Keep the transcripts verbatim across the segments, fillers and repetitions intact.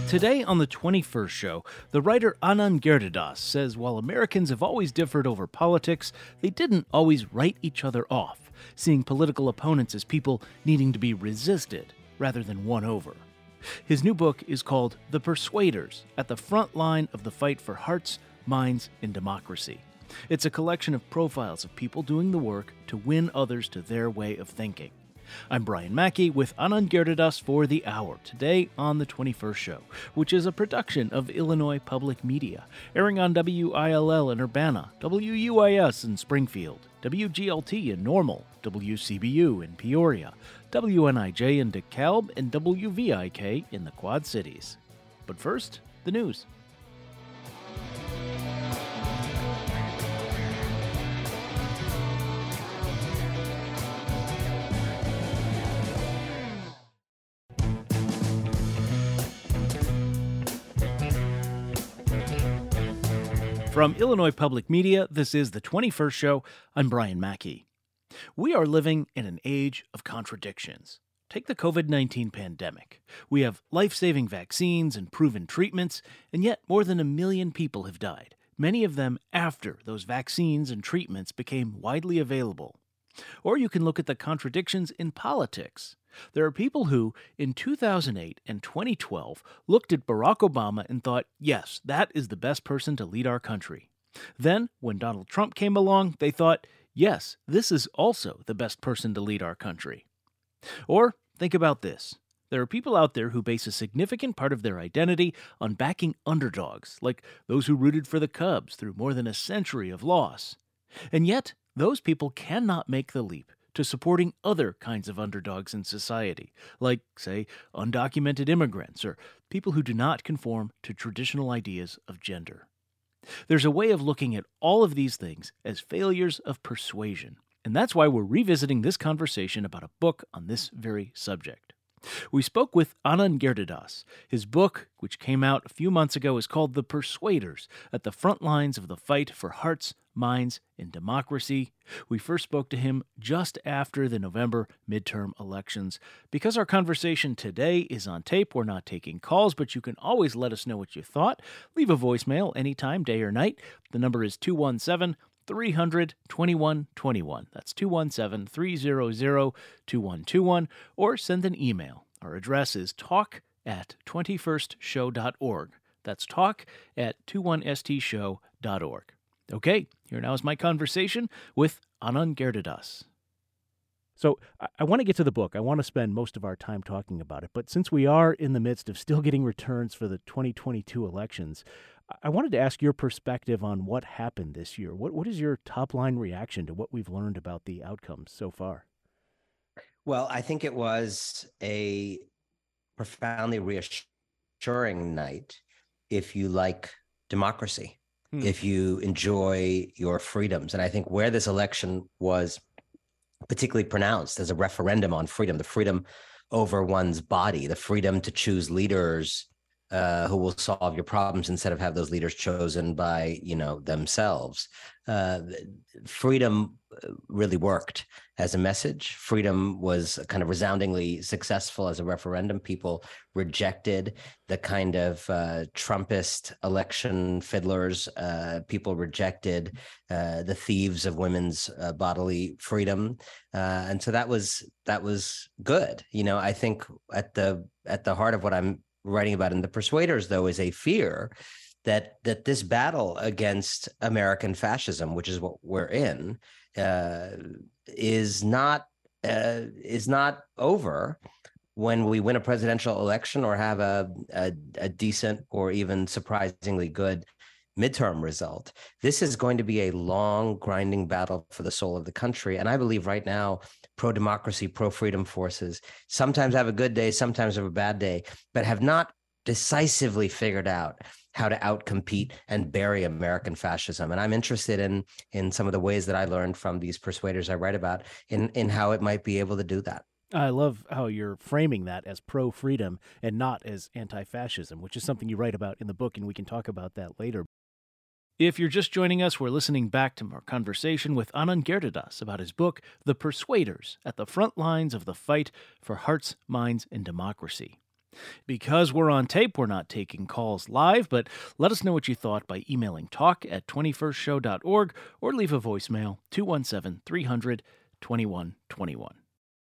Today on the twenty-first show, the writer Anand Giridharadas says while Americans have always differed over politics, they didn't always write each other off, seeing political opponents as people needing to be resisted rather than won over. His new book is called The Persuaders, at the front line of the fight for hearts, minds, and democracy. It's a collection of profiles of people doing the work to win others to their way of thinking. I'm Brian Mackey with Anand Giridharadas for The Hour, today on the twenty-first show, which is a production of Illinois Public Media, airing on W I L L in Urbana, W U I S in Springfield, W G L T in Normal, W C B U in Peoria, W N I J in DeKalb, and W V I K in the Quad Cities. But first, the news. From Illinois Public Media, this is the twenty-first show. I'm Brian Mackey. We are living in an age of contradictions. Take the covid nineteen pandemic. We have life-saving vaccines and proven treatments, and yet more than a million people have died, many of them after those vaccines and treatments became widely available. Or you can look at the contradictions in politics. There are people who, in two thousand eight and twenty twelve, looked at Barack Obama and thought, yes, that is the best person to lead our country. Then, when Donald Trump came along, they thought, yes, this is also the best person to lead our country. Or, think about this. There are people out there who base a significant part of their identity on backing underdogs, like those who rooted for the Cubs through more than a century of loss. And yet, those people cannot make the leap to supporting other kinds of underdogs in society, like, say, undocumented immigrants or people who do not conform to traditional ideas of gender. There's a way of looking at all of these things as failures of persuasion, and that's why we're revisiting this conversation about a book on this very subject. We spoke with Anand Giridharadas. His book, which came out a few months ago, is called The Persuaders, at the front lines of the fight for hearts, minds, and democracy. We first spoke to him just after the November midterm elections. Because our conversation today is on tape, we're not taking calls, but you can always let us know what you thought. Leave a voicemail anytime, day or night. The number is two one seven, three hundred, twenty-one twenty-one. That's two one seven, three hundred, twenty-one twenty-one. Or send an email. Our address is talk at twenty-first show dot org. That's talk at twenty-one s t show dot org. Okay, here now is my conversation with Anand Giridharadas. So I, I want to get to the book. I want to spend most of our time talking about it. But since we are in the midst of still getting returns for the twenty twenty-two elections, I wanted to ask your perspective on what happened this year. What What is your top-line reaction to what we've learned about the outcomes so far? Well, I think it was a profoundly reassuring night if you like democracy, hmm. if you enjoy your freedoms. And I think where this election was particularly pronounced as a referendum on freedom, the freedom over one's body, the freedom to choose leaders uh, who will solve your problems instead of have those leaders chosen by, you know, themselves. Uh, freedom really worked as a message. Freedom was kind of resoundingly successful as a referendum. People rejected the kind of uh, Trumpist election fiddlers. Uh, people rejected uh, the thieves of women's uh, bodily freedom, uh, and so that was that was good. You know, I think at the at the heart of what I'm writing about in The Persuaders, though, is a fear that that this battle against American fascism, which is what we're in, uh, is not uh, is not over when we win a presidential election or have a, a a decent or even surprisingly good midterm result. This is going to be a long, grinding battle for the soul of the country. And I believe right now, pro-democracy, pro-freedom forces sometimes have a good day, sometimes have a bad day, but have not decisively figured out how to outcompete and bury American fascism. And I'm interested in in some of the ways that I learned from these persuaders I write about in, in how it might be able to do that. I love how you're framing that as pro-freedom and not as anti-fascism, which is something you write about in the book, and we can talk about that later. If you're just joining us, we're listening back to our conversation with Anand Giridharadas about his book, The Persuaders, at the front lines of the fight for hearts, minds, and democracy. Because we're on tape, we're not taking calls live, but let us know what you thought by emailing talk at twenty first show dot org or leave a voicemail, two one seven, three hundred, twenty-one twenty-one.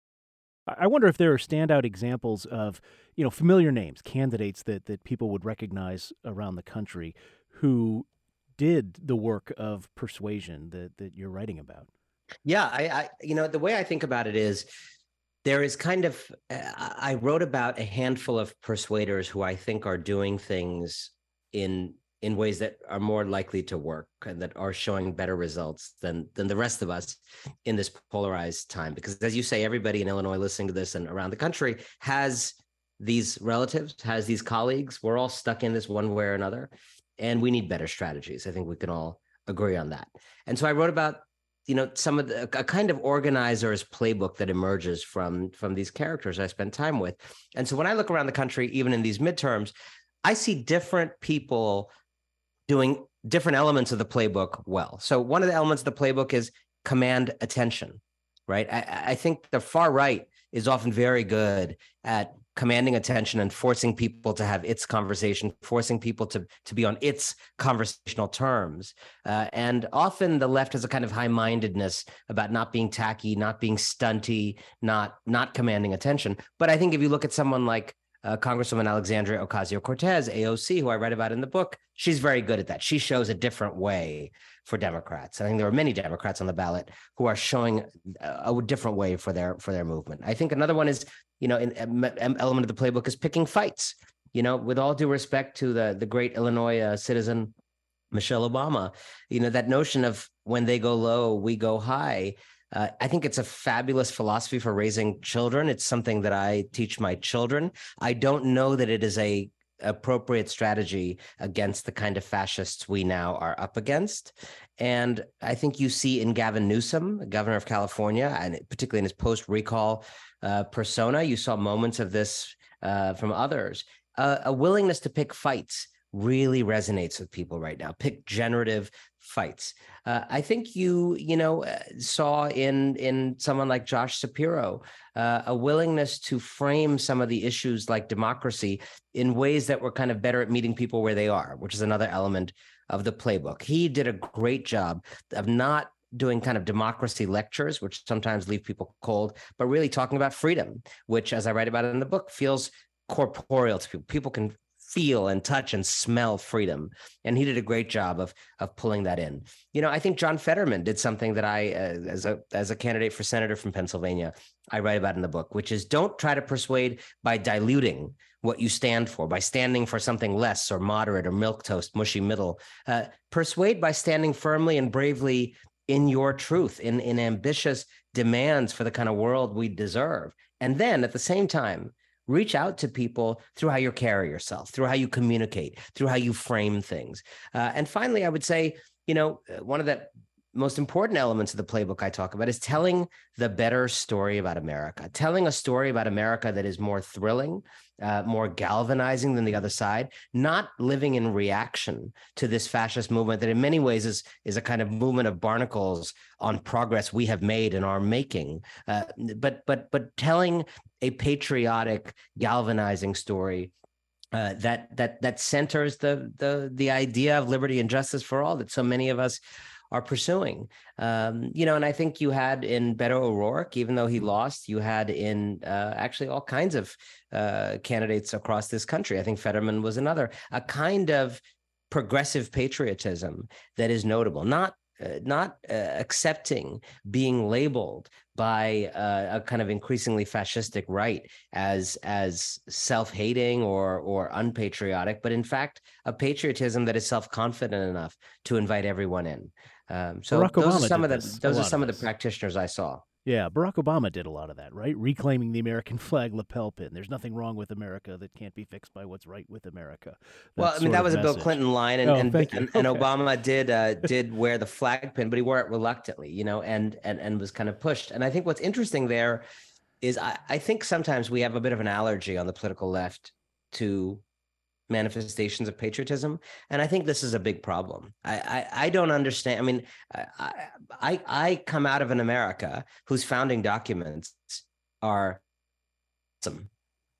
I wonder if there are standout examples of, you know, familiar names, candidates that, that people would recognize around the country who did the work of persuasion that, that you're writing about. Yeah, I, I, you know, the way I think about it is there is kind of, uh, I wrote about a handful of persuaders who I think are doing things in in ways that are more likely to work and that are showing better results than than the rest of us in this polarized time. Because as you say, everybody in Illinois listening to this and around the country has these relatives, has these colleagues. We're all stuck in this one way or another, and we need better strategies. I think we can all agree on that. And so I wrote about, you know, some of the, a kind of organizer's playbook that emerges from, from these characters I spent time with. And so when I look around the country, even in these midterms, I see different people doing different elements of the playbook well. So one of the elements of the playbook is command attention, right? I, I think the far right is often very good at commanding attention and forcing people to have its conversation, forcing people to, to be on its conversational terms. Uh, and often the left has a kind of high-mindedness about not being tacky, not being stunty, not, not commanding attention. But I think if you look at someone like Uh, Congresswoman Alexandria Ocasio-Cortez, A O C, who I write about in the book, she's very good at that. She shows a different way for Democrats. I think there are many Democrats on the ballot who are showing a, a different way for their for their movement. I think another one is, you know, an, an element of the playbook is picking fights. You know, with all due respect to the the great Illinois uh, citizen Michelle Obama, you know, that notion of when they go low, we go high. Uh, I think it's a fabulous philosophy for raising children. It's something that I teach my children. I don't know that it is a appropriate strategy against the kind of fascists we now are up against. And I think you see in Gavin Newsom, governor of California, and particularly in his post-recall uh, persona, you saw moments of this uh, from others, uh, a willingness to pick fights really resonates with people right now. Pick generative fights. Uh, I think you, you know, uh, saw in in someone like Josh Shapiro uh, a willingness to frame some of the issues like democracy in ways that were kind of better at meeting people where they are, which is another element of the playbook. He did a great job of not doing kind of democracy lectures, which sometimes leave people cold, but really talking about freedom, which, as I write about it in the book, feels corporeal to people. People can feel and touch and smell freedom. And he did a great job of, of pulling that in. You know, I think John Fetterman did something that I, uh, as a as a candidate for senator from Pennsylvania, I write about in the book, which is don't try to persuade by diluting what you stand for, by standing for something less or moderate or milquetoast, mushy middle. Uh, persuade by standing firmly and bravely in your truth, in, in ambitious demands for the kind of world we deserve. And then at the same time, reach out to people through how you carry yourself, through how you communicate, through how you frame things. Uh, and finally, I would say, you know, one of the most important elements of the playbook I talk about is telling the better story about America, telling a story about America that is more thrilling, uh, more galvanizing than the other side, not living in reaction to this fascist movement that in many ways is, is a kind of movement of barnacles on progress we have made and are making, uh, but, but, but telling a patriotic, galvanizing story uh, that, that, that centers the, the, the idea of liberty and justice for all that so many of us are pursuing. Um, you know, and I think you had in Beto O'Rourke, even though he lost, you had in uh, actually all kinds of uh, candidates across this country. I think Fetterman was another, a kind of progressive patriotism that is notable, not uh, not uh, accepting being labeled by uh, a kind of increasingly fascistic right as as self-hating or or unpatriotic, but in fact a patriotism that is self-confident enough to invite everyone in. Um, so Barack those Obama are some did of the this, those a are lot some of of the this. practitioners I saw. Yeah, Barack Obama did a lot of that, right? Reclaiming the American flag lapel pin. There's nothing wrong with America that can't be fixed by what's right with America. That Well, I mean, sort that of was a Bill message. Clinton line, and Oh, and, thank you. and, and Okay. Obama did uh, did wear the flag pin, but he wore it reluctantly, you know, and and and was kind of pushed. And I think what's interesting there is I, I think sometimes we have a bit of an allergy on the political left to manifestations of patriotism, and I think this is a big problem. I I, I don't understand. I mean, I, I I come out of an America whose founding documents are awesome.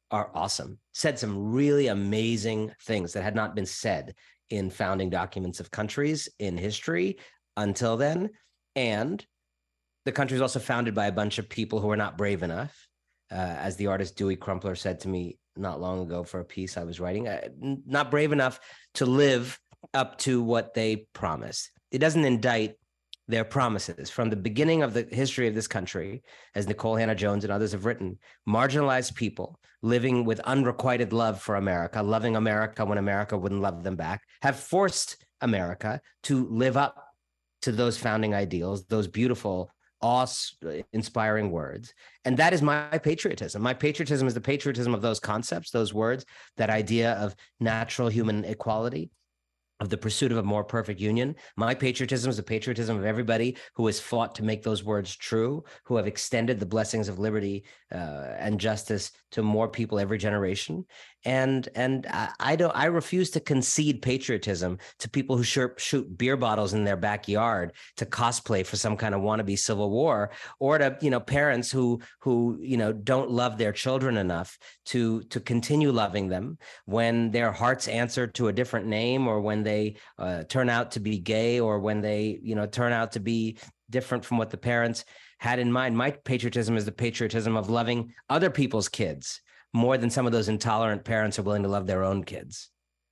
are awesome, said some really amazing things that had not been said in founding documents of countries in history until then. And the country was also founded by a bunch of people who were not brave enough, uh, as the artist Dewey Crumpler said to me not long ago for a piece I was writing, uh, not brave enough to live up to what they promised. It doesn't indict their promises. From the beginning of the history of this country, as Nikole Hannah-Jones and others have written, marginalized people living with unrequited love for America, loving America when America wouldn't love them back, have forced America to live up to those founding ideals, those beautiful, awe-inspiring words. And that is my patriotism. My patriotism is the patriotism of those concepts, those words, that idea of natural human equality, of the pursuit of a more perfect union. My patriotism is the patriotism of everybody who has fought to make those words true, who have extended the blessings of liberty uh, and justice to more people every generation. And and I, I don't I refuse to concede patriotism to people who shoot, shoot beer bottles in their backyard to cosplay for some kind of wannabe civil war, or to, you know, parents who who you know don't love their children enough to to continue loving them when their hearts answer to a different name, or when they uh, turn out to be gay, or when they you know turn out to be different from what the parents had in mind. My patriotism is the patriotism of loving other people's kids more than some of those intolerant parents are willing to love their own kids.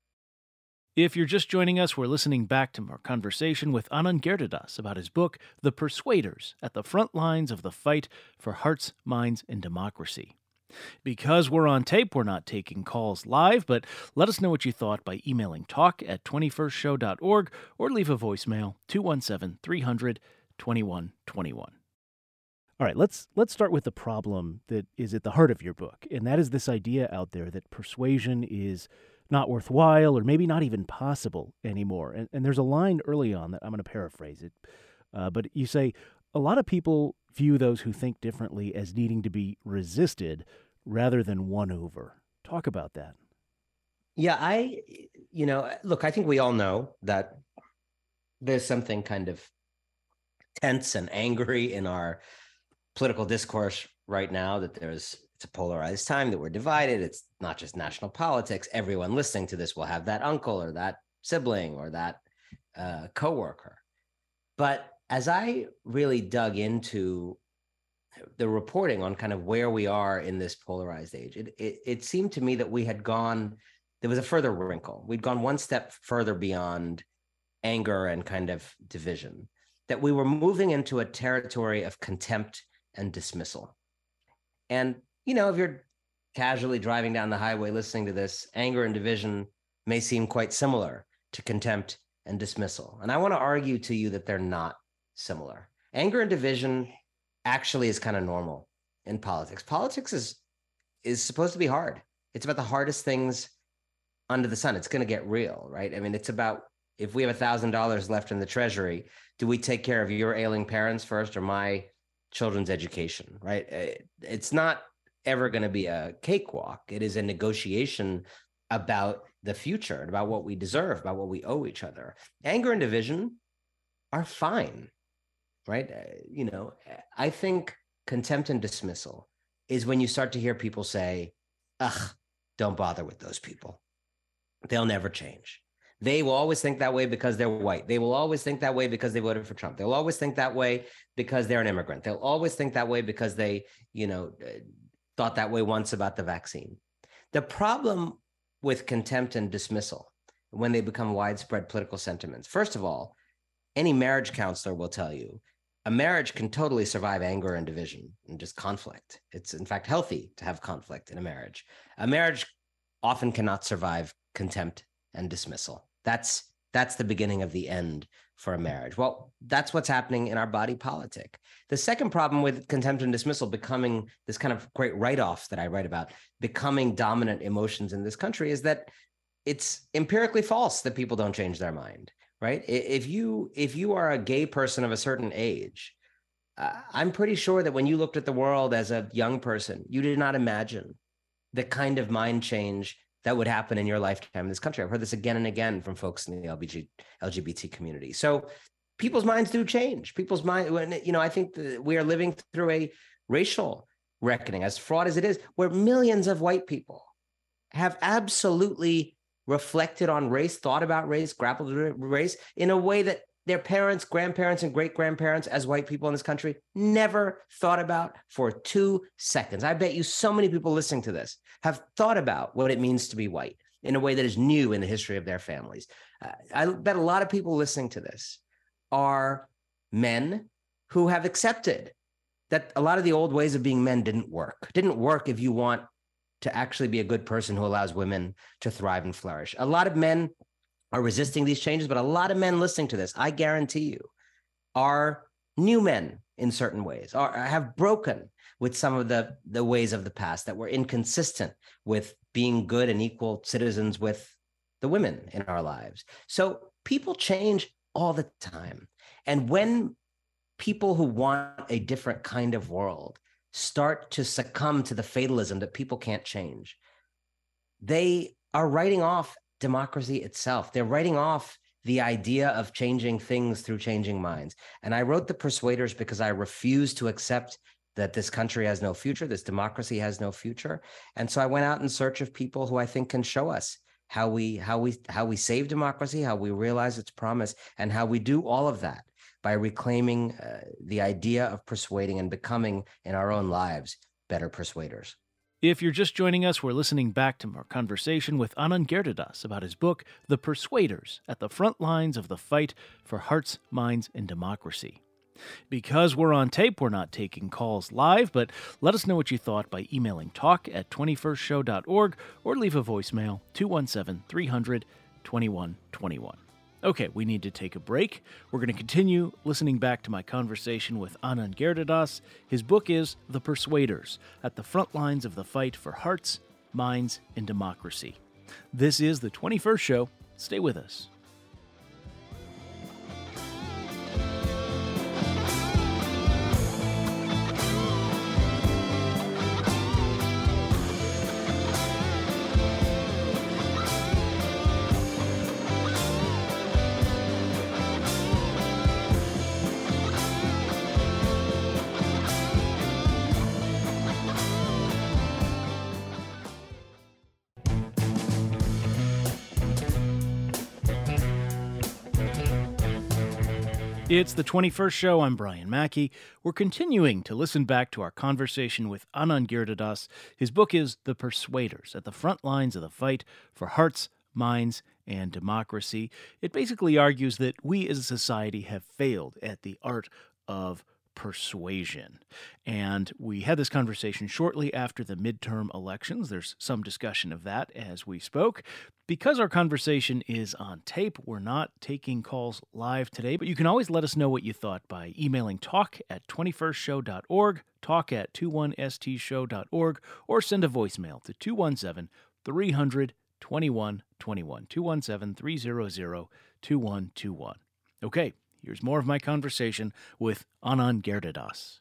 If you're just joining us, we're listening back to our conversation with Anand Giridharadas about his book, The Persuaders, at the Front Lines of the Fight for Hearts, Minds, and Democracy. Because we're on tape, we're not taking calls live, but let us know what you thought by emailing talk at twenty-first show dot org or leave a voicemail, two one seven, three hundred, twenty-one twenty-one. All right, let's let's start with the problem that is at the heart of your book, and that is this idea out there that persuasion is not worthwhile or maybe not even possible anymore. And, and there's a line early on that I'm going to paraphrase it, uh, but you say, a lot of people view those who think differently as needing to be resisted rather than won over. Talk about that. Yeah, I, you know, look, I think we all know that there's something kind of tense and angry in our political discourse right now, that there's, it's a polarized time, that we're divided. It's not just national politics. Everyone listening to this will have that uncle or that sibling or that uh, coworker. But as I really dug into the reporting on kind of where we are in this polarized age, it, it, it seemed to me that we had gone, there was a further wrinkle. We'd gone one step further beyond anger and kind of division, that we were moving into a territory of contempt and dismissal. And, you know, if you're casually driving down the highway listening to this, anger and division may seem quite similar to contempt and dismissal. And I want to argue to you that they're not similar. Anger and division actually is kind of normal in politics. Politics is is supposed to be hard. It's about the hardest things under the sun. It's going to get real, right? I mean, it's about, if we have a thousand dollars left in the treasury, do we take care of your ailing parents first or my children's education, right? It's not ever going to be a cakewalk. It is a negotiation about the future and about what we deserve, about what we owe each other. Anger and division are fine, right? You know, I think contempt and dismissal is when you start to hear people say, ugh, don't bother with those people. They'll never change. They will always think that way because they're white. They will always think that way because they voted for Trump. They'll always think that way because they're an immigrant. They'll always think that way because they, you know, thought that way once about the vaccine. The problem with contempt and dismissal, when they become widespread political sentiments, first of all, any marriage counselor will tell you a marriage can totally survive anger and division and just conflict. It's in fact healthy to have conflict in a marriage. A marriage often cannot survive contempt and dismissal. That's that's the beginning of the end for a marriage. Well, that's what's happening in our body politic. The second problem with contempt and dismissal becoming this kind of great write-off that I write about, becoming dominant emotions in this country, is that it's empirically false that people don't change their mind, right? If you if you are a gay person of a certain age, uh, I'm pretty sure that when you looked at the world as a young person, you did not imagine the kind of mind change that would happen in your lifetime in this country. I've heard this again and again from folks in the L G B T community. So people's minds do change. People's mind, you know, I think that we are living through a racial reckoning, as fraught as it is, where millions of white people have absolutely reflected on race, thought about race, grappled with race in a way that their parents, grandparents, and great-grandparents as white people in this country never thought about for two seconds. I bet you so many people listening to this have thought about what it means to be white in a way that is new in the history of their families. Uh, I bet a lot of people listening to this are men who have accepted that a lot of the old ways of being men didn't work. Didn't work if you want to actually be a good person who allows women to thrive and flourish. A lot of men are resisting these changes, but a lot of men listening to this, I guarantee you, are new men in certain ways, or have broken with some of the, the ways of the past that were inconsistent with being good and equal citizens with the women in our lives. So people change all the time. And when people who want a different kind of world start to succumb to the fatalism that people can't change, they are writing off democracy itself. They're writing off the idea of changing things through changing minds. And I wrote The Persuaders because I refuse to accept that this country has no future, this democracy has no future. And so I went out in search of people who I think can show us how we how we how we save democracy, how we realize its promise, and how we do all of that by reclaiming uh, the idea of persuading and becoming in our own lives better persuaders. If you're just joining us, we're listening back to our conversation with Anand Giridharadas about his book, The Persuaders, at the Front Lines of the Fight for Hearts, Minds, and Democracy. Because we're on tape, we're not taking calls live, but let us know what you thought by emailing talk at twenty-first show dot org or leave a voicemail, two one seven, three hundred, twenty-one twenty-one. Okay, we need to take a break. We're going to continue listening back to my conversation with Anand Giridharadas. His book is The Persuaders, at the Front Lines of the Fight for Hearts, Minds, and Democracy. This is the twenty-first Show. Stay with us. It's the twenty-first Show. I'm Brian Mackey. We're continuing to listen back to our conversation with Anand Giridharadas. His book is The Persuaders, at the Front Lines of the Fight for Hearts, Minds, and Democracy. It basically argues that we as a society have failed at the art of persuasion. And we had this conversation shortly after the midterm elections. There's some discussion of that as we spoke. Because our conversation is on tape, we're not taking calls live today, but you can always let us know what you thought by emailing talk at twenty-first show dot org, talk at twenty-one s t show dot org, or send a voicemail to two one seven, three hundred, twenty-one twenty-one, two one seven, three hundred, twenty-one twenty-one. Okay, here's more of my conversation with Anand Giridharadas.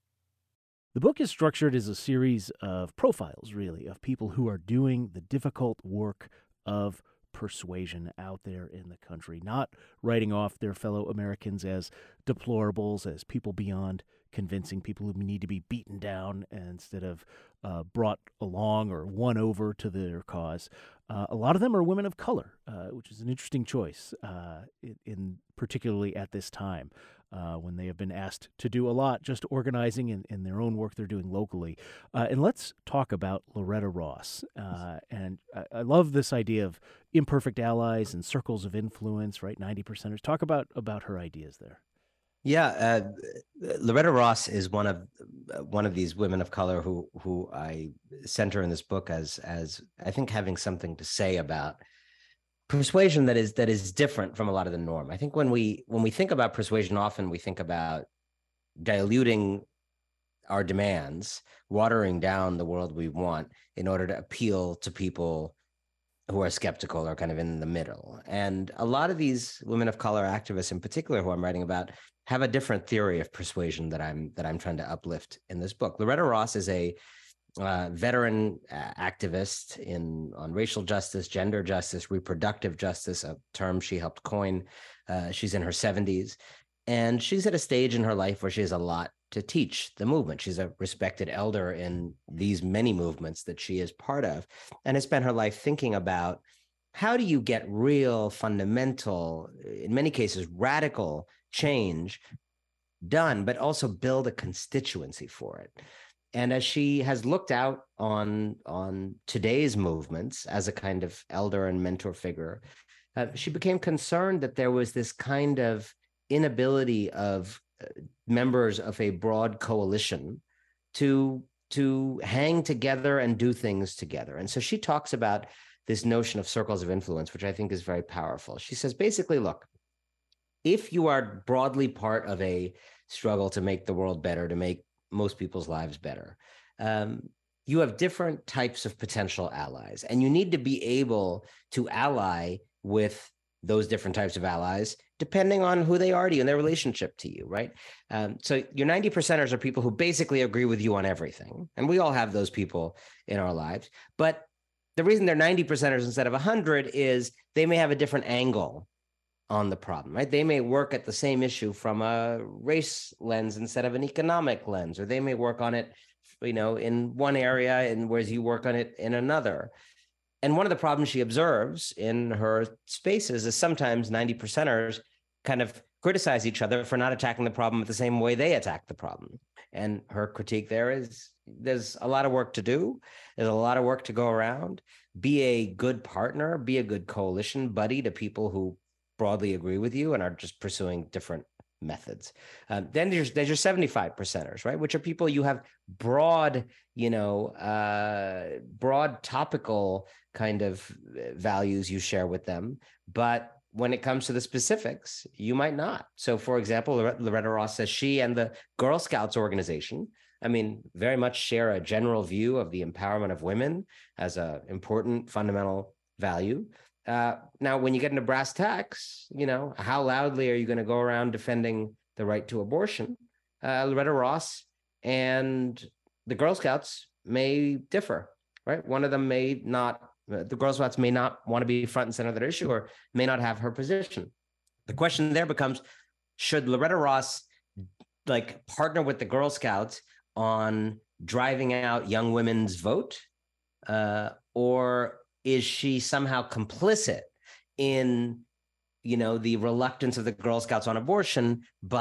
The book is structured as a series of profiles, really, of people who are doing the difficult work of persuasion out there in the country, not writing off their fellow Americans as deplorables, as people beyond convincing, people who need to be beaten down instead of uh, brought along or won over to their cause. Uh, a lot of them are women of color, uh, which is an interesting choice, uh, in, in particularly at this time. Uh, when they have been asked to do a lot, just organizing in, in their own work they're doing locally. Uh, and let's talk about Loretta Ross. Uh, and I, I love this idea of imperfect allies and circles of influence, right? ninety percenters. Talk about, about her ideas there. Yeah, uh, Loretta Ross is one of one of these women of color who who I center in this book as as I think having something to say about persuasion that is that is different from a lot of the norm. I think when we when we think about persuasion, often we think about diluting our demands, watering down the world we want in order to appeal to people who are skeptical or kind of in the middle. And a lot of these women of color activists in particular who I'm writing about have a different theory of persuasion that I'm that I'm trying to uplift in this book. Loretta Ross is a Uh, veteran uh, activist in on racial justice, gender justice, reproductive justice, a term she helped coin. Uh, she's in her seventies, and she's at a stage in her life where she has a lot to teach the movement. She's a respected elder in these many movements that she is part of, and has spent her life thinking about how do you get real, fundamental, in many cases, radical change done, but also build a constituency for it. And as she has looked out on, on today's movements as a kind of elder and mentor figure, uh, she became concerned that there was this kind of inability of uh, members of a broad coalition to, to hang together and do things together. And so she talks about this notion of circles of influence, which I think is very powerful. She says, basically, look, if you are broadly part of a struggle to make the world better, to make most people's lives better, um, you have different types of potential allies, and you need to be able to ally with those different types of allies, depending on who they are to you and their relationship to you, right? Um, so your ninety percenters are people who basically agree with you on everything. And we all have those people in our lives. But the reason they're ninety percenters instead of one hundred is they may have a different angle on the problem, right? They may work at the same issue from a race lens instead of an economic lens, or they may work on it, you know, in one area, and whereas you work on it in another. And one of the problems she observes in her spaces is sometimes ninety percenters kind of criticize each other for not attacking the problem the same way they attack the problem. And her critique there is there's a lot of work to do. There's a lot of work to go around. Be a good partner, be a good coalition buddy to people who broadly agree with you and are just pursuing different methods. Um, then there's, there's your seventy-five percenters, right? Which are people you have broad, you know, uh, broad topical kind of values you share with them. But when it comes to the specifics, you might not. So for example, Loretta Ross says she and the Girl Scouts organization, I mean, very much share a general view of the empowerment of women as an important fundamental value. Uh, now, when you get into brass tacks, you know, how loudly are you going to go around defending the right to abortion? Uh, Loretta Ross and the Girl Scouts may differ, right? One of them may not, uh, the Girl Scouts may not want to be front and center of that issue, or may not have her position. The question there becomes, should Loretta Ross like partner with the Girl Scouts on driving out young women's vote, uh, or is she somehow complicit in, you know, the reluctance of the Girl Scouts on abortion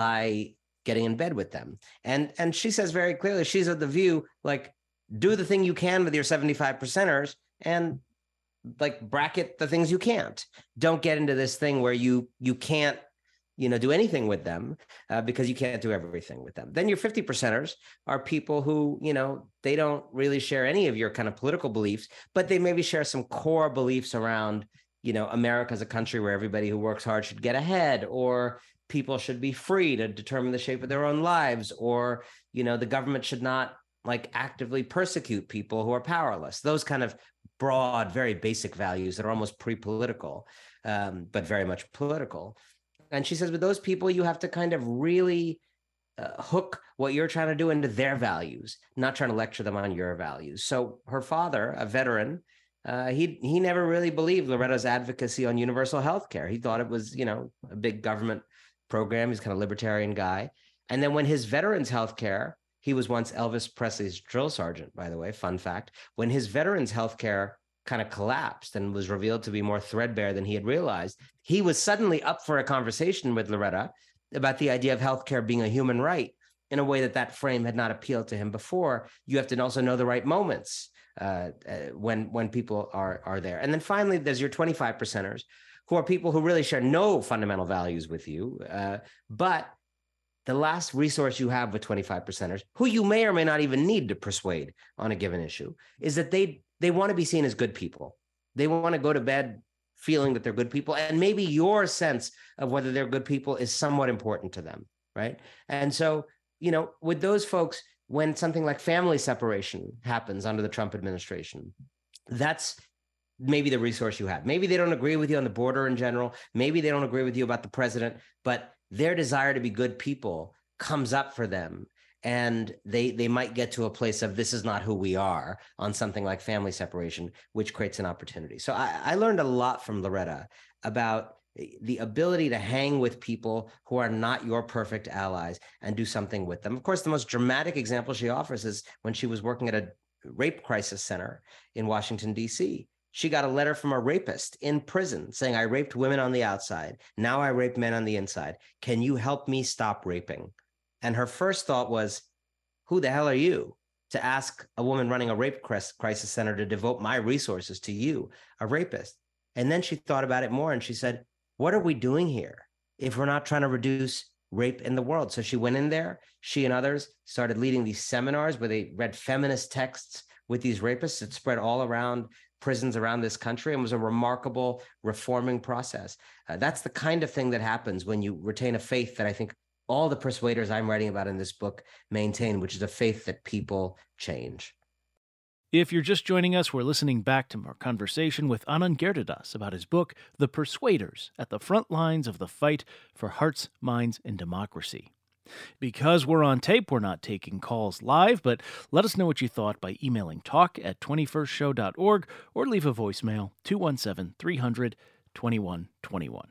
by getting in bed with them? And and she says very clearly, she's of the view, like, do the thing you can with your seventy-five percenters and like bracket the things you can't. Don't get into this thing where you you can't, you know, do anything with them uh, because you can't do everything with them. Then your fifty percenters are people who, you know, they don't really share any of your kind of political beliefs, but they maybe share some core beliefs around, you know, America as a country where everybody who works hard should get ahead, or people should be free to determine the shape of their own lives, or, you know, the government should not like actively persecute people who are powerless. Those kind of broad, very basic values that are almost pre-political, um, but very much political. And she says, with those people, you have to kind of really uh, hook what you're trying to do into their values, not trying to lecture them on your values. So her father, a veteran, uh, he he never really believed Loretta's advocacy on universal health care. He thought it was, you know, a big government program. He's kind of libertarian guy. And then when his veterans health care, he was once Elvis Presley's drill sergeant, by the way, fun fact. When his veterans health care kind of collapsed and was revealed to be more threadbare than he had realized, he was suddenly up for a conversation with Loretta about the idea of healthcare being a human right in a way that that frame had not appealed to him before. You have to also know the right moments uh, uh, when when people are are there. And then finally, there's your twenty-five percenters, who are people who really share no fundamental values with you, uh, but the last resource you have with twenty-five percenters, who you may or may not even need to persuade on a given issue, is that they they want to be seen as good people. They want to go to bed feeling that they're good people. And maybe your sense of whether they're good people is somewhat important to them, right? And so, you know, with those folks, when something like family separation happens under the Trump administration, that's maybe the resource you have. Maybe they don't agree with you on the border in general. Maybe they don't agree with you about the president, but their desire to be good people comes up for them. And they they might get to a place of this is not who we are on something like family separation, which creates an opportunity. So I, I learned a lot from Loretta about the ability to hang with people who are not your perfect allies and do something with them. Of course, the most dramatic example she offers is when she was working at a rape crisis center in Washington, D C. She got a letter from a rapist in prison saying, I raped women on the outside. Now I rape men on the inside. Can you help me stop raping? And her first thought was, who the hell are you to ask a woman running a rape crisis center to devote my resources to you, a rapist? And then she thought about it more and she said, what are we doing here if we're not trying to reduce rape in the world? So she went in there, she and others started leading these seminars where they read feminist texts with these rapists. It spread all around prisons around this country and was a remarkable reforming process. Uh, that's the kind of thing that happens when you retain a faith that I think all the persuaders I'm writing about in this book maintain, which is a faith that people change. If you're just joining us, we're listening back to our conversation with Anand Giridharadas about his book, The Persuaders, at the Front Lines of the Fight for Hearts, Minds, and Democracy. Because we're on tape, we're not taking calls live, but let us know what you thought by emailing talk at twenty-first show dot org or leave a voicemail, two one seven, three hundred, twenty-one twenty-one.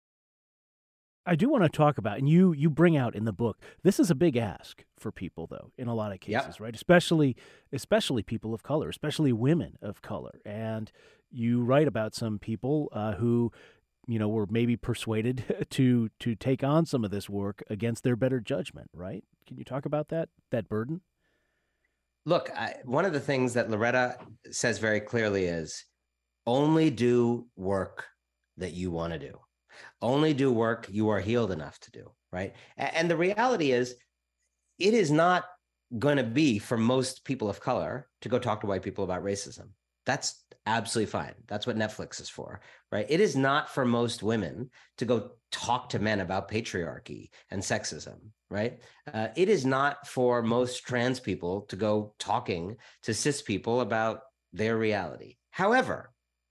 I do want to talk about, and you you bring out in the book, this is a big ask for people, though, in a lot of cases, yep. right? Especially, especially people of color, especially women of color. And you write about some people uh, who, you know, were maybe persuaded to to take on some of this work against their better judgment, right? Can you talk about that, that burden? Look, I, one of the things that Loretta says very clearly is only do work that you want to do. Only do work you are healed enough to do, right? And the reality is, it is not going to be for most people of color to go talk to white people about racism. That's absolutely fine. That's what Netflix is for, right? It is not for most women to go talk to men about patriarchy and sexism, right? Uh, it is not for most trans people to go talking to cis people about their reality. However,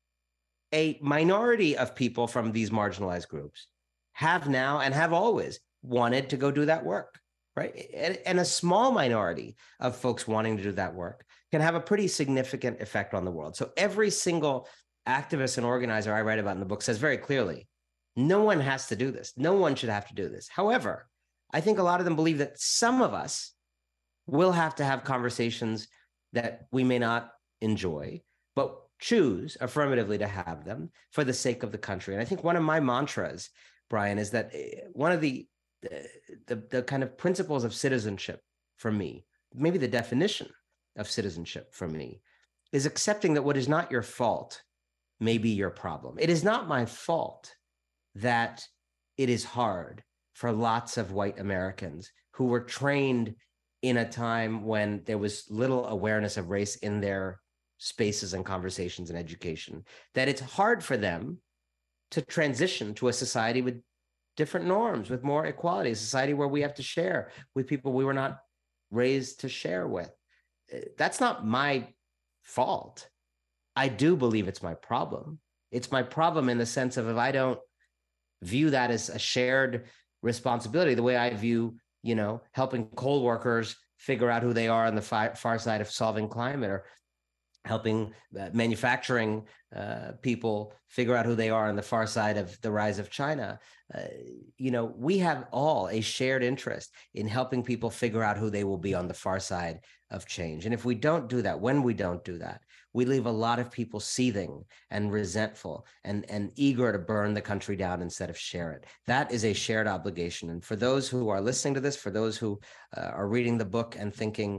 a minority of people from these marginalized groups have now and have always wanted to go do that work, right? And, and a small minority of folks wanting to do that work can have a pretty significant effect on the world. So every single activist and organizer I write about in the book says very clearly, no one has to do this. No one should have to do this. However, I think a lot of them believe that some of us will have to have conversations that we may not enjoy, but choose affirmatively to have them for the sake of the country. And I think one of my mantras, Brian, is that one of the, the, the kind of principles of citizenship for me, maybe the definition of citizenship for me, is accepting that what is not your fault may be your problem. It is not my fault that it is hard for lots of white Americans who were trained in a time when there was little awareness of race in their spaces and conversations and education, that it's hard for them to transition to a society with different norms, with more equality, a society where we have to share with people we were not raised to share with. That's not my fault. I do believe it's my problem. It's my problem in the sense of if I don't view that as a shared responsibility, the way I view, you know, helping coal workers figure out who they are on the far, far side of solving climate, or helping uh, manufacturing uh, people figure out who they are on the far side of the rise of China. Uh, you know, we have all a shared interest in helping people figure out who they will be on the far side of change. And if we don't do that, when we don't do that, we leave a lot of people seething and resentful and, and eager to burn the country down instead of share it. That is a shared obligation. And for those who are listening to this, for those who uh, are reading the book and thinking,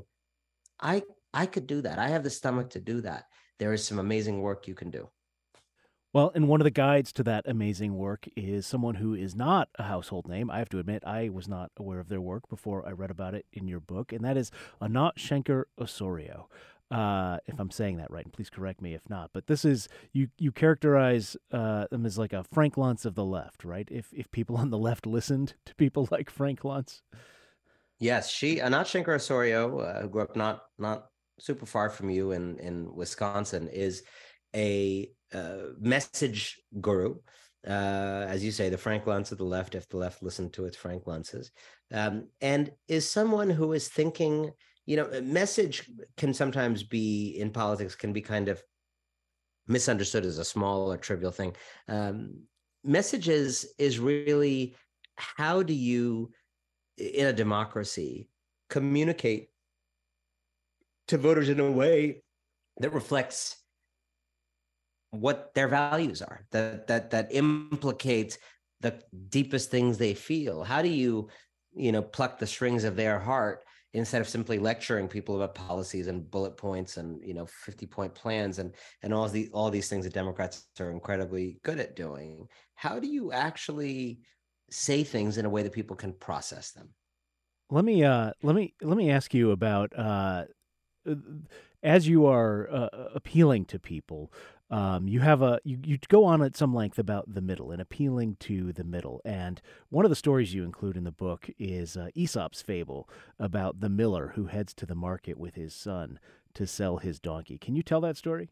I I could do that. I have the stomach to do that. There is some amazing work you can do. Well, and one of the guides to that amazing work is someone who is not a household name. I have to admit, I was not aware of their work before I read about it in your book, and that is Anat Shenker-Osorio. Uh, if I'm saying that right, and please correct me if not. But this is, you you characterize uh, them as like a Frank Luntz of the left, right? If if people on the left listened to people like Frank Luntz. Yes, she, Anat Shenker-Osorio, uh, who grew up not not super far from you in, in Wisconsin, is a uh, message guru. Uh, as you say, the Frank Luntz of the left, if the left listened to its Frank Luntzes, um, and is someone who is thinking, you know, message can sometimes be, in politics, can be kind of misunderstood as a small or trivial thing. Um, messages is really, how do you, in a democracy, communicate to voters in a way that reflects what their values are, that that that implicates the deepest things they feel? How do you, you know, pluck the strings of their heart instead of simply lecturing people about policies and bullet points and, you know, fifty point plans and and all the all these things that Democrats are incredibly good at doing? How do you actually say things in a way that people can process them? Let me uh, let me let me ask you about uh, as you are uh, appealing to people. Um, you have a you, you go on at some length about the middle and appealing to the middle. And one of the stories you include in the book is uh, Aesop's fable about the miller who heads to the market with his son to sell his donkey. Can you tell that story?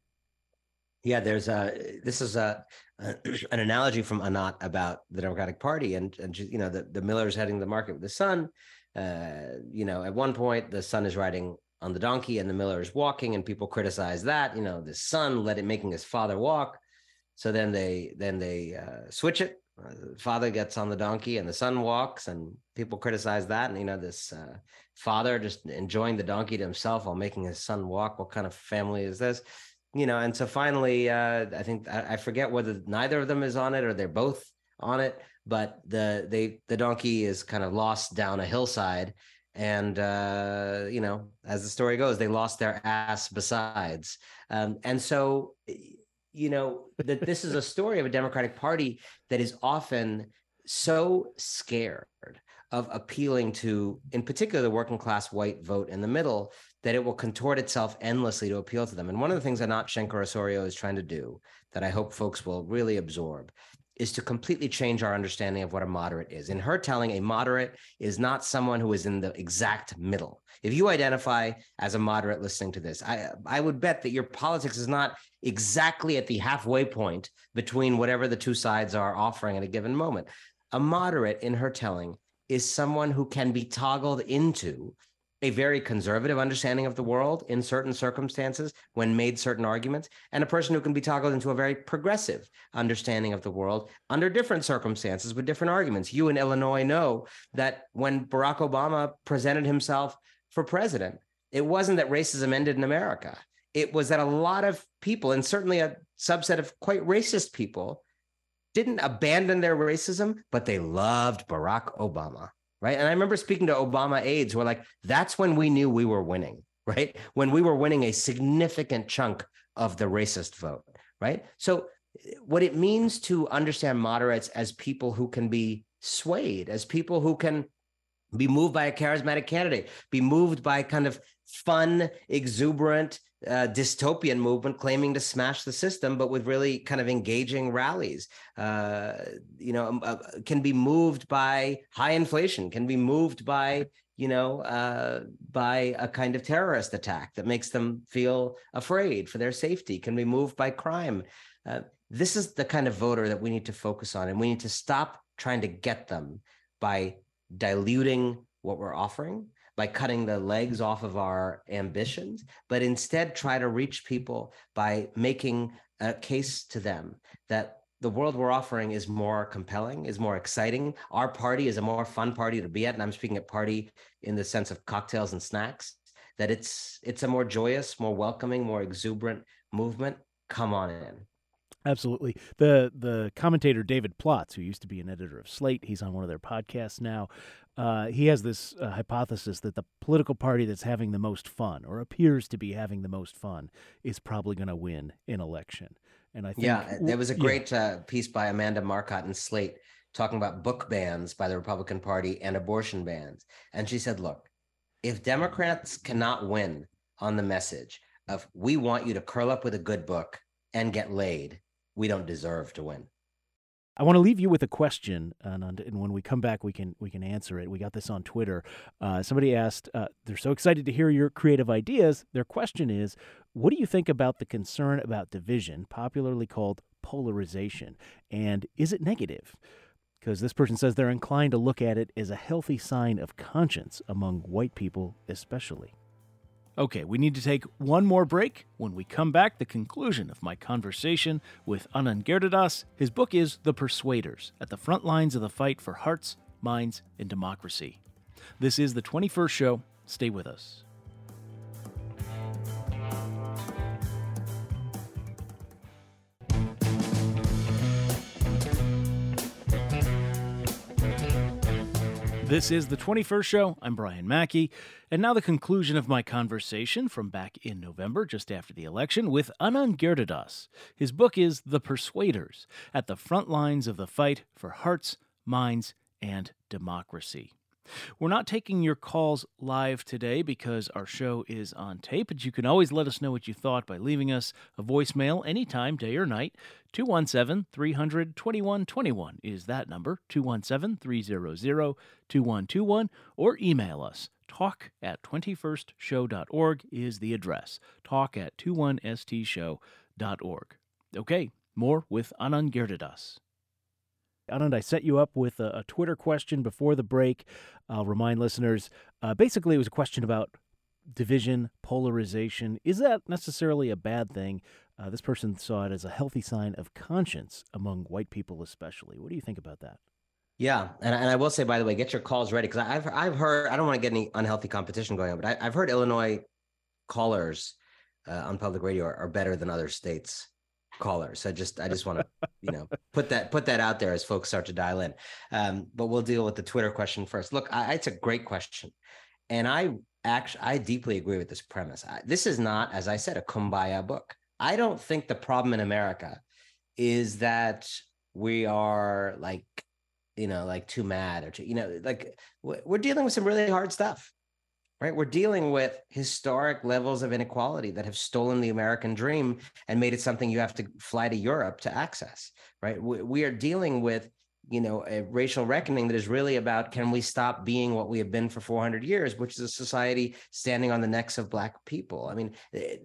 Yeah, there's a this is a, a an analogy from Anat about the Democratic Party, and and you know the the miller's heading to the market with the son. Uh, you know, at one point the son is riding on the donkey and the miller is walking, and people criticize that, you know, the son let it making his father walk. So then they then they uh, switch it. Uh, the father gets on the donkey and the son walks, and people criticize that. And you know, this uh, father just enjoying the donkey to himself while making his son walk. What kind of family is this? You know, and so finally, uh, I think I, I forget whether neither of them is on it or they're both on it, but the they the donkey is kind of lost down a hillside. And, uh, you know, as the story goes, they lost their ass besides. Um, and so, you know, that this is a story of a Democratic Party that is often so scared of appealing to, in particular, the working class white vote in the middle, that it will contort itself endlessly to appeal to them. And one of the things Anat Shenker-Osorio is trying to do that I hope folks will really absorb is to completely change our understanding of what a moderate is. In her telling, a moderate is not someone who is in the exact middle. If you identify as a moderate listening to this, I, I would bet that your politics is not exactly at the halfway point between whatever the two sides are offering at a given moment. A moderate, in her telling, is someone who can be toggled into a very conservative understanding of the world in certain circumstances when made certain arguments, and a person who can be toggled into a very progressive understanding of the world under different circumstances with different arguments. You in Illinois know that when Barack Obama presented himself for president, it wasn't that racism ended in America. It was that a lot of people, and certainly a subset of quite racist people, didn't abandon their racism, but they loved Barack Obama. Right. And I remember speaking to Obama aides who were like, that's when we knew we were winning, right? When we were winning a significant chunk of the racist vote. Right. So what it means to understand moderates as people who can be swayed, as people who can be moved by a charismatic candidate, be moved by kind of fun, exuberant, uh, dystopian movement claiming to smash the system, but with really kind of engaging rallies, uh, you know, uh, can be moved by high inflation, can be moved by, you know, uh, by a kind of terrorist attack that makes them feel afraid for their safety, can be moved by crime. Uh, this is the kind of voter that we need to focus on, and we need to stop trying to get them by diluting what we're offering, by cutting the legs off of our ambitions, but instead try to reach people by making a case to them that the world we're offering is more compelling, is more exciting. Our party is a more fun party to be at. And I'm speaking at party in the sense of cocktails and snacks, that it's it's a more joyous, more welcoming, more exuberant movement. Come on in. Absolutely. The the commentator David Plotz, who used to be an editor of Slate, he's on one of their podcasts now. Uh, he has this uh, hypothesis that the political party that's having the most fun, or appears to be having the most fun, is probably going to win an election. And I think yeah, there was a great yeah. uh, piece by Amanda Marcotte in Slate talking about book bans by the Republican Party and abortion bans, and she said, "Look, if Democrats cannot win on the message of we want you to curl up with a good book and get laid, we don't deserve to win." I want to leave you with a question, and, and when we come back, we can we can answer it. We got this on Twitter. Uh, somebody asked, uh, they're so excited to hear your creative ideas. Their question is, what do you think about the concern about division, popularly called polarization, and is it negative? Because this person says they're inclined to look at it as a healthy sign of conscience among white people especially. Okay, we need to take one more break. When we come back, the conclusion of my conversation with Anand Giridharadas. His book is The Persuaders, at the front lines of the fight for hearts, minds, and democracy. This is the twenty-first show. Stay with us. This is the twenty-first show. I'm Brian Mackey. And now the conclusion of my conversation from back in November, just after the election, with Anand Giridharadas. His book is The Persuaders, at the front lines of the fight for hearts, minds, and democracy. We're not taking your calls live today because our show is on tape, but you can always let us know what you thought by leaving us a voicemail anytime, day or night. two one seven, three hundred, twenty-one twenty-one is that number, two one seven, three hundred, twenty-one twenty-one, or email us. Talk at twenty-first show dot org is the address. Talk at twenty-one s t show dot org. Okay, more with Anand Giridharadas. Anand, I set you up with a, a Twitter question before the break. I'll remind listeners, uh, basically it was a question about division, polarization. Is that necessarily a bad thing? Uh, this person saw it as a healthy sign of conscience among white people especially. What do you think about that? Yeah, and, and I will say, by the way, get your calls ready, because I've I've heard, I don't want to get any unhealthy competition going on, but I, I've heard Illinois callers uh, on public radio are, are better than other states callers. So just I just want to you know put that put that out there as folks start to dial in. Um, but we'll deal with the Twitter question first. Look, I, it's a great question, and I actually I deeply agree with this premise. I, this is not, as I said, a kumbaya book. I don't think the problem in America is that we are like you know like too mad or too, you know like we're dealing with some really hard stuff. Right. We're dealing with historic levels of inequality that have stolen the American dream and made it something you have to fly to Europe to access. Right. We, we are dealing with, you know, a racial reckoning that is really about, can we stop being what we have been for four hundred years, which is a society standing on the necks of Black people? I mean,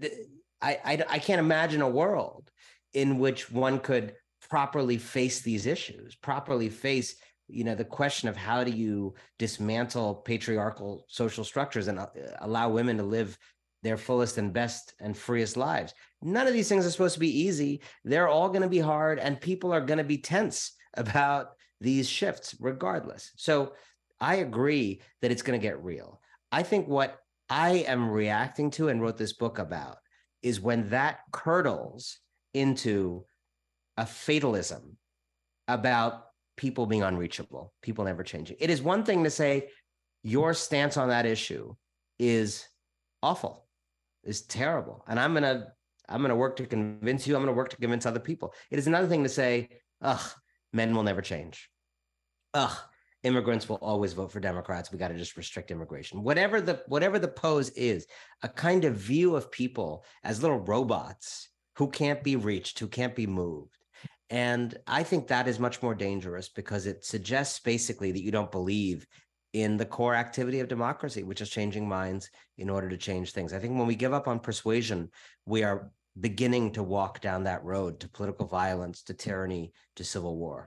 I, I, I can't imagine a world in which one could properly face these issues, properly face you know, the question of how do you dismantle patriarchal social structures and uh, allow women to live their fullest and best and freest lives. None of these things are supposed to be easy. They're all going to be hard, and people are going to be tense about these shifts regardless. So I agree that it's going to get real. I think what I am reacting to and wrote this book about is when that curdles into a fatalism about people being unreachable, people never changing. It is one thing to say your stance on that issue is awful, is terrible, and I'm gonna I'm gonna work to convince you. I'm gonna work to convince other people. It is another thing to say, ugh, men will never change. Ugh, immigrants will always vote for Democrats. We got to just restrict immigration. Whatever the whatever the pose is, a kind of view of people as little robots who can't be reached, who can't be moved. And I think that is much more dangerous because it suggests basically that you don't believe in the core activity of democracy, which is changing minds in order to change things. I think when we give up on persuasion, we are beginning to walk down that road to political violence, to tyranny, to civil war.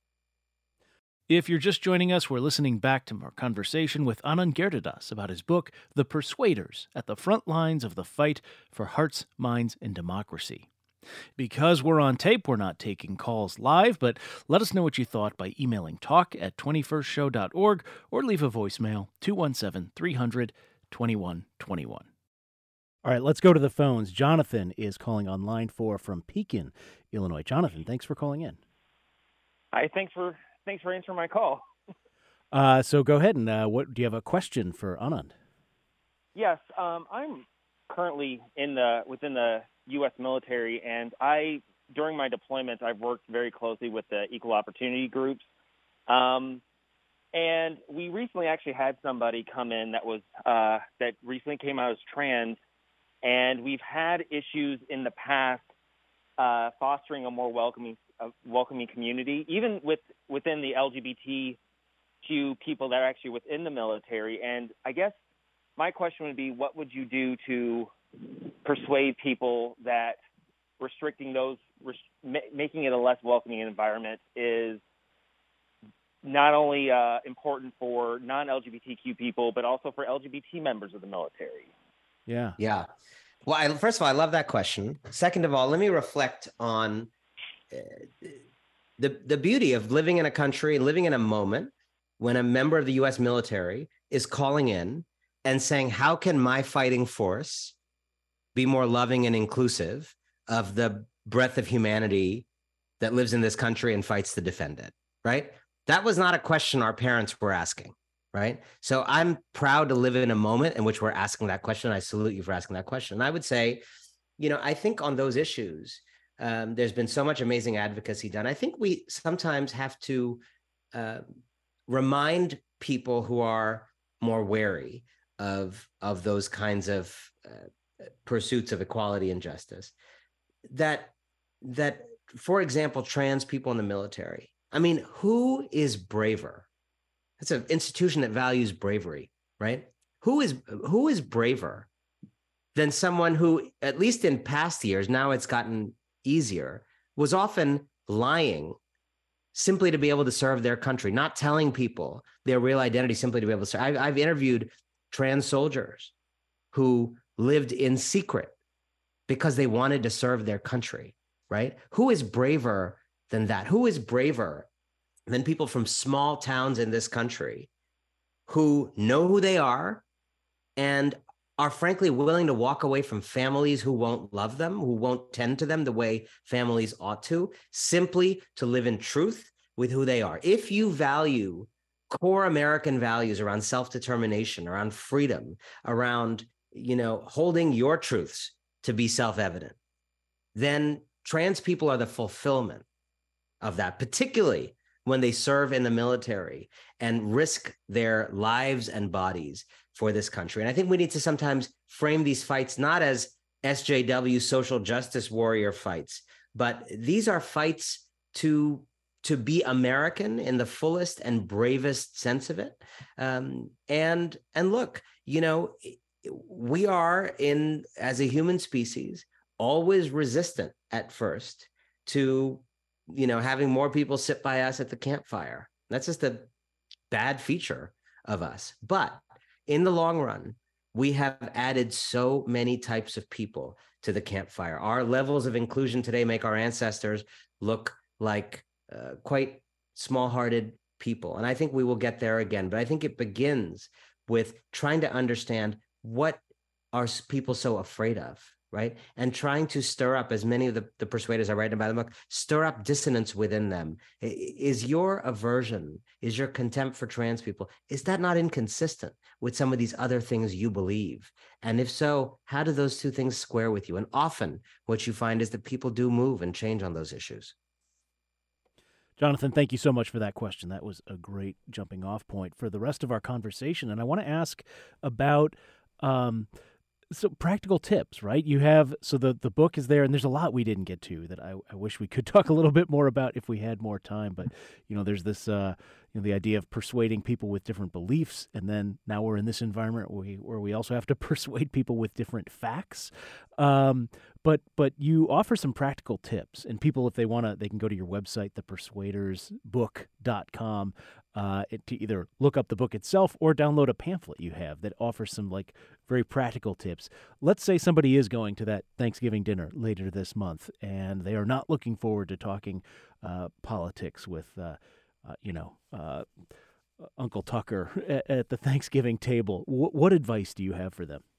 If you're just joining us, we're listening back to our conversation with Anand Giridharadas about his book, The Persuaders, at the front lines of the fight for hearts, minds, and democracy. Because we're on tape, we're not taking calls live, but let us know what you thought by emailing talk at twenty-first show dot org or leave a voicemail, two one seven, three hundred, twenty-one twenty-one. All right, let's go to the phones. Jonathan is calling on line four from Pekin, Illinois. Jonathan, thanks for calling in. Hi, thanks for thanks for answering my call. Uh, so go ahead and uh, what do you have a question for Anand? Yes, um, I'm currently in the within the U S military, and I during my deployment I've worked very closely with the equal opportunity groups, um, and we recently actually had somebody come in that was uh, that recently came out as trans, and we've had issues in the past uh, fostering a more welcoming uh, welcoming community, even with within the L G B T Q people that are actually within the military. And I guess my question would be, what would you do to persuade people that restricting those, res- making it a less welcoming environment is not only uh, important for non-L G B T Q people, but also for L G B T members of the military? Yeah. Yeah. Well, I, first of all, I love that question. Second of all, let me reflect on uh, the, the beauty of living in a country, living in a moment when a member of the U S military is calling in and saying, how can my fighting force be more loving and inclusive of the breadth of humanity that lives in this country and fights to defend it, right? That was not a question our parents were asking, right? So I'm proud to live in a moment in which we're asking that question. I salute you for asking that question. And I would say, you know, I think on those issues, um, there's been so much amazing advocacy done. I think we sometimes have to uh, remind people who are more wary of, of those kinds of uh, pursuits of equality and justice that, that, for example, trans people in the military. I mean, who is braver? It's an institution that values bravery, right? Who is, who is braver than someone who, at least in past years, now it's gotten easier, was often lying simply to be able to serve their country, not telling people their real identity simply to be able to serve. I've, I've interviewed trans soldiers who lived in secret because they wanted to serve their country, right? Who is braver than that? Who is braver than people from small towns in this country who know who they are and are frankly willing to walk away from families who won't love them, who won't tend to them the way families ought to, simply to live in truth with who they are? If you value core American values around self-determination, around freedom, around, you know, holding your truths to be self-evident, then trans people are the fulfillment of that, particularly when they serve in the military and risk their lives and bodies for this country. And I think we need to sometimes frame these fights not as S J W social justice warrior fights, but these are fights to, to be American in the fullest and bravest sense of it. Um, and, and look, you know, we are in, as a human species, always resistant at first to, you know, having more people sit by us at the campfire. That's just a bad feature of us. But in the long run, we have added so many types of people to the campfire. Our levels of inclusion today make our ancestors look like uh, quite small-hearted people. And I think we will get there again. But I think it begins with trying to understand what are people so afraid of, right? And trying to stir up, as many of the, the persuaders I write about in the book, stir up dissonance within them. Is your aversion, is your contempt for trans people, is that not inconsistent with some of these other things you believe? And if so, how do those two things square with you? And often what you find is that people do move and change on those issues. Jonathan, thank you so much for that question. That was a great jumping off point for the rest of our conversation. And I want to ask about um, so practical tips, right? You have, so the, the book is there, and there's a lot we didn't get to that I, I wish we could talk a little bit more about if we had more time. But, you know, there's this, uh, you know, the idea of persuading people with different beliefs. And then now we're in this environment where we, where we also have to persuade people with different facts. Um, but, but you offer some practical tips, and people, if they want to, they can go to your website, the persuaders book dot com, uh, to either look up the book itself or download a pamphlet you have that offers some like very practical tips. Let's say somebody is going to that Thanksgiving dinner later this month, and they are not looking forward to talking uh, politics with, uh, uh, you know, uh, Uncle Tucker at, at the Thanksgiving table. W- what advice do you have for them?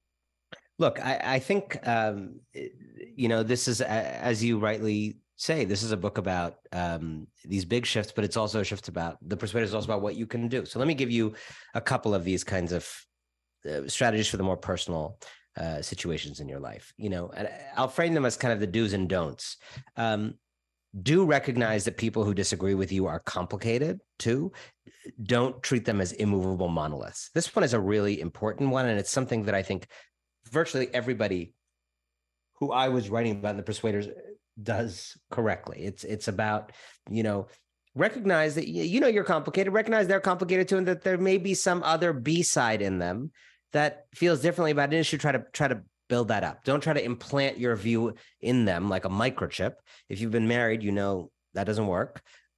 Look, I, I think, um, you know, this is, as you rightly say, this is a book about um, these big shifts, but it's also a shift about, the persuader is also about what you can do. So let me give you a couple of these kinds of uh, strategies for the more personal uh, situations in your life. You know, and I'll frame them as kind of the do's and don'ts. Um, do recognize that people who disagree with you are complicated too. Don't treat them as immovable monoliths. This one is a really important one, and it's something that I think virtually everybody who I was writing about in the Persuaders does correctly. It's it's about, you know, recognize that, you know, you're complicated, recognize they're complicated too, and that there may be some other B side in them that feels differently about an issue. Try to try to build that up. Don't try to implant your view in them like a microchip. If you've been married, you know that doesn't work.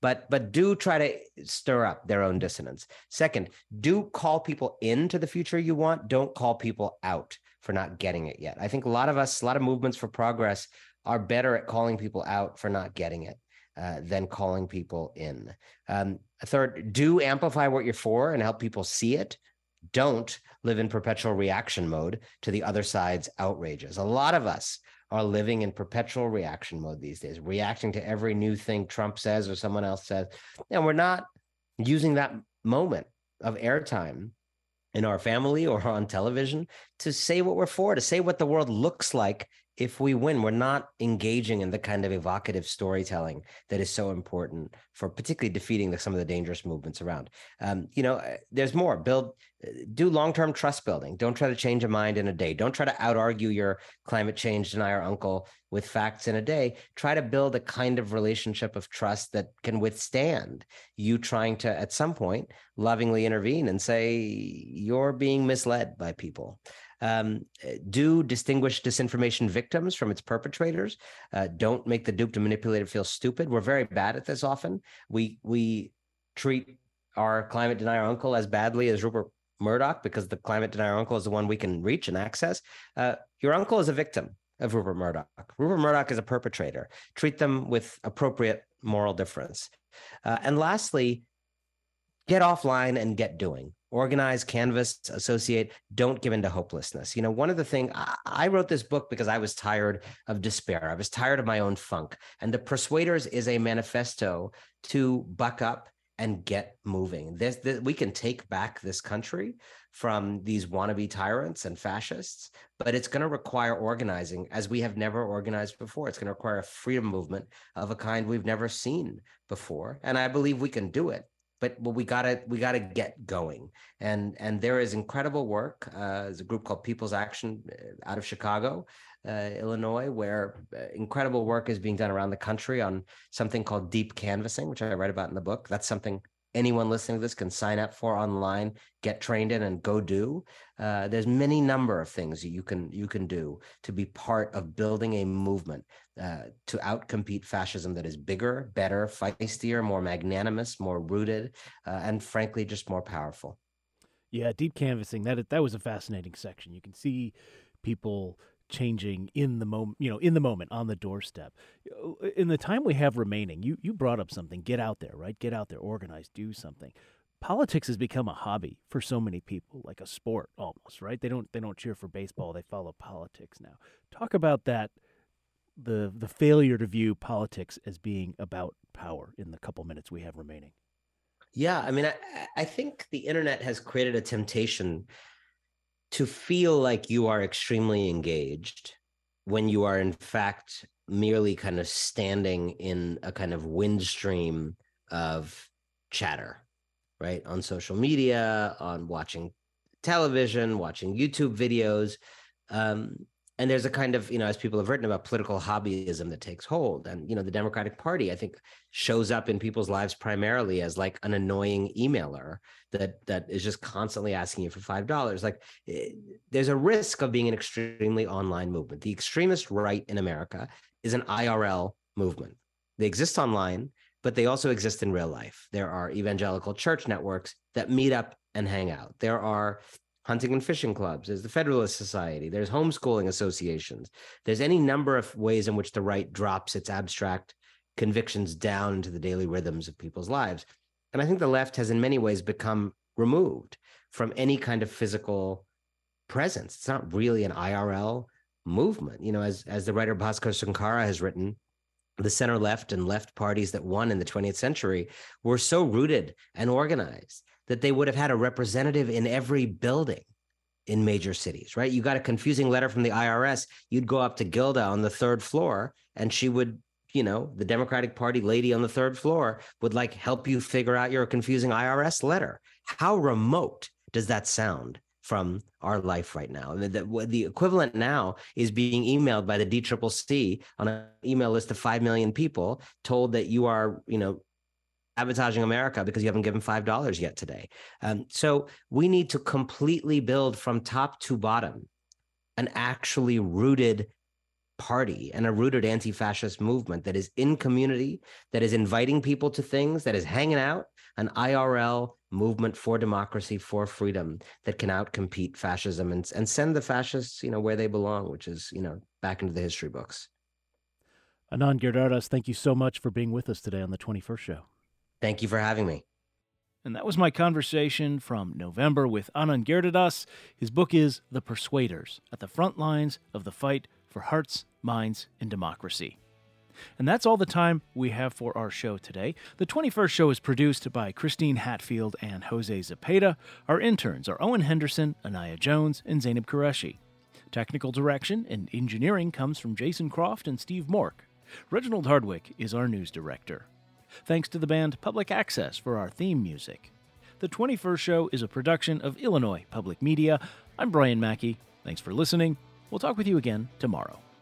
but but do try to stir up their own dissonance. Second, do call people into the future you want. Don't call people out for not getting it yet. I think a lot of us, a lot of movements for progress are better at calling people out for not getting it uh, than calling people in. Um, third, do amplify what you're for and help people see it. Don't live in perpetual reaction mode to the other side's outrages. A lot of us are living in perpetual reaction mode these days, reacting to every new thing Trump says or someone else says. And we're not using that moment of airtime in our family or on television to say what we're for, to say what the world looks like if we win. We're not engaging in the kind of evocative storytelling that is so important for particularly defeating the, some of the dangerous movements around. Um, you know, there's more. Build, do long-term trust building. Don't try to change a mind in a day. Don't try to out-argue your climate change denier uncle with facts in a day. Try to build a kind of relationship of trust that can withstand you trying to, at some point, lovingly intervene and say, you're being misled by people. Um, do distinguish disinformation victims from its perpetrators. Uh, don't make the duped and manipulated feel stupid. We're very bad at this often. We we treat our climate denier uncle as badly as Rupert Murdoch because the climate denier uncle is the one we can reach and access. Uh, your uncle is a victim of Rupert Murdoch. Rupert Murdoch is a perpetrator. Treat them with appropriate moral difference. Uh, and lastly, get offline and get doing. Organize, canvas, associate, don't give in to hopelessness. You know, one of the things, I, I wrote this book because I was tired of despair. I was tired of my own funk. And The Persuaders is a manifesto to buck up and get moving. This, this, we can take back this country from these wannabe tyrants and fascists, but it's going to require organizing as we have never organized before. It's going to require a freedom movement of a kind we've never seen before. And I believe we can do it. But well, we gotta we gotta get going, and and there is incredible work. Uh, there's a group called People's Action out of Chicago, uh, Illinois, where uh, incredible work is being done around the country on something called deep canvassing, which I write about in the book. That's something anyone listening to this can sign up for online, get trained in, and go do. Uh, there's many number of things that you can you can do to be part of building a movement uh, to outcompete fascism that is bigger, better, feistier, more magnanimous, more rooted, uh, and frankly, just more powerful. Yeah, deep canvassing, that that was a fascinating section. You can see people changing in the moment, you know, in the moment, on the doorstep. In the time we have remaining, you you brought up something. Get out there, right? Get out there, organize, do something. Politics has become a hobby for so many people, like a sport almost, right? They don't they don't cheer for baseball, they follow politics now. Talk about that, the the failure to view politics as being about power in the couple minutes we have remaining. Yeah, I mean, I, I think the internet has created a temptation to feel like you are extremely engaged when you are in fact merely kind of standing in a kind of windstream of chatter, right? On social media, on watching television, watching YouTube videos. Um, and there's a kind of, you know, as people have written about, political hobbyism that takes hold. And, you know, the Democratic Party, I think, shows up in people's lives primarily as like an annoying emailer that that is just constantly asking you for five dollars. Like, it, there's a risk of being an extremely online movement. The extremist right in America is an I R L movement. They exist online, but they also exist in real life. There are evangelical church networks that meet up and hang out. There are hunting and fishing clubs. There's the Federalist Society. There's homeschooling associations. There's any number of ways in which the right drops its abstract convictions down into the daily rhythms of people's lives. And I think the left has in many ways become removed from any kind of physical presence. It's not really an I R L movement. You know, as, as the writer Bhaskar Sunkara has written, the center left and left parties that won in the twentieth century were so rooted and organized that they would have had a representative in every building in major cities, right? You got a confusing letter from the I R S, you'd go up to Gilda on the third floor and she would, you know, the Democratic Party lady on the third floor would like help you figure out your confusing I R S letter. How remote does that sound from our life right now? The, the, the equivalent now is being emailed by the D C C C on an email list of five million people, told that you are, you know, sabotaging America because you haven't given five dollars yet today. Um, so we need to completely build from top to bottom an actually rooted party and a rooted anti-fascist movement that is in community, that is inviting people to things, that is hanging out, an I R L movement for democracy, for freedom that can outcompete fascism and, and send the fascists, you know, where they belong, which is, you know, back into the history books. Anand Giridharadas, thank you so much for being with us today on the twenty-first Show. Thank you for having me. And that was my conversation from November with Anand Giridharadas. His book is The Persuaders, at the front lines of the fight for hearts, minds, and democracy. And that's all the time we have for our show today. The twenty-first Show is produced by Christine Hatfield and Jose Zepeda. Our interns are Owen Henderson, Anaya Jones, and Zainab Qureshi. Technical direction and engineering comes from Jason Croft and Steve Mork. Reginald Hardwick is our news director. Thanks to the band Public Access for our theme music. The twenty-first Show is a production of Illinois Public Media. I'm Brian Mackey. Thanks for listening. We'll talk with you again tomorrow.